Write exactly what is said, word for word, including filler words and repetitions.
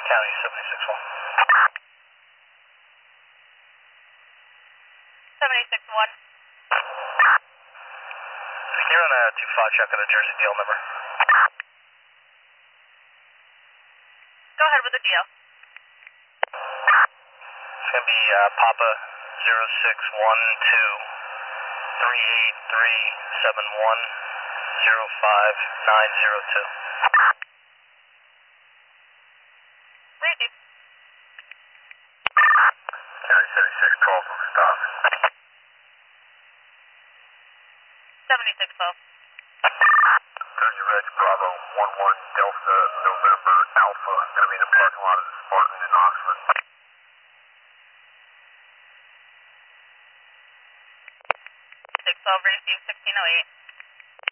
County seventy-six one. seventy-six one. Can you run a two five check on a Jersey deal number? Go ahead with the deal. It's going to be uh, Papa zero six one two three eight three seven one zero five nine zero two. Thank you. County seventy-six twelve, stop. seventy-six twelve. Jersey Reg Bravo one one Delta November Alpha. Going to be in the parking lot of the Spartan in Oxford. six twelve, receive sixteen oh eight.